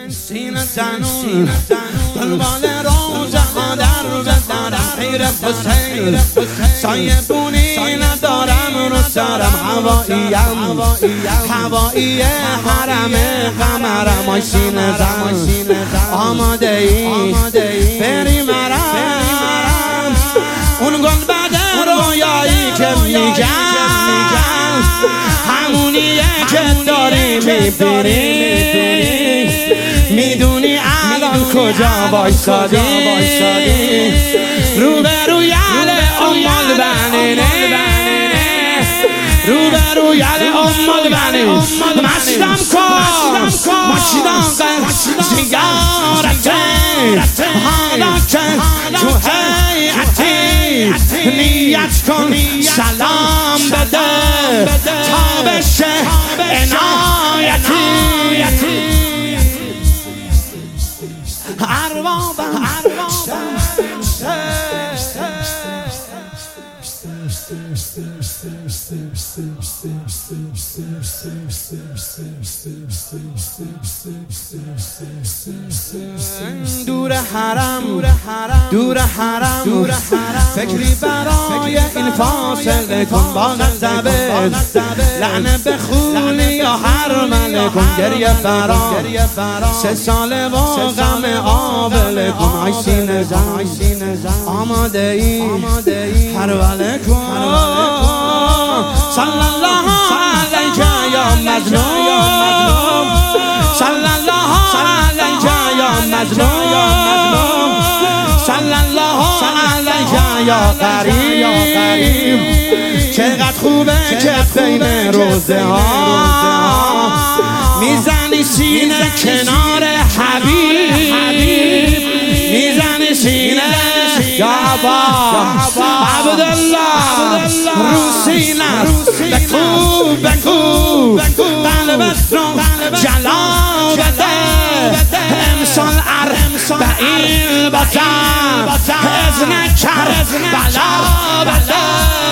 سینه زنون دنبال روزه ها در بدرم حیر حسین سایه بونی ندارم رو سرم هوایی حرم قمرم آی سینه زن آماده ای بری مرم اون گل بده رویایی که میگم همونیه که داری میبینی میدونی الان کجا وایسادی روبروی ام البنینه روبروی ام البنینه مستم کن مشتاق زیارته حالا که تو هیئتی نیت کن سلام بده تا بشه عنایتی اربابم دور حرم فکری برای این فاصله کن با غضبه لعنه به خون یا حرمله کن گریه فرا 3 ساله و غم آبله کن آی سینه زن آماده ای پروله کن صلی الله علیک یا مظلوم صلی الله علیک یا مظلوم صلی الله علیک یا قریب چقدر خوبه که بین روزه ها میزنی سینه کنار حبیب میزنی سینه یا عبا عبدالله رو سینه بکو قلبت رو جلا بده امسال اربعین بزن از نکر بلا بده